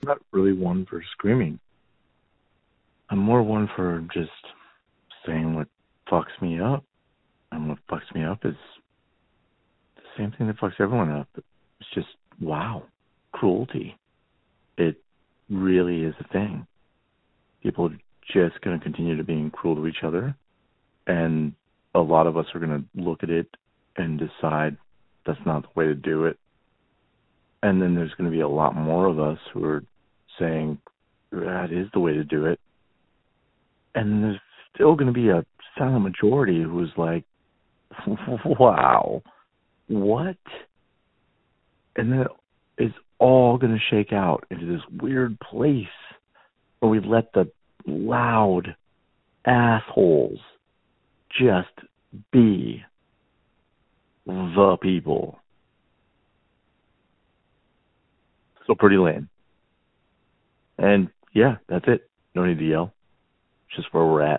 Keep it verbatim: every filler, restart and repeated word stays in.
not really one for screaming. I'm more one for just saying what fucks me up. And what fucks me up is the same thing that fucks everyone up. It's just, wow, cruelty. It really is a thing. People are just going to continue to being cruel to each other. And a lot of us are going to look at it and decide that's not the way to do it. And then there's going to be a lot more of us who are saying that is the way to do it. And there's still going to be a silent majority who's like, wow, what? And then it's all going to shake out into this weird place where we let the loud assholes just be the people. So pretty lame. And yeah, that's it. No need to yell. It's just where we're at.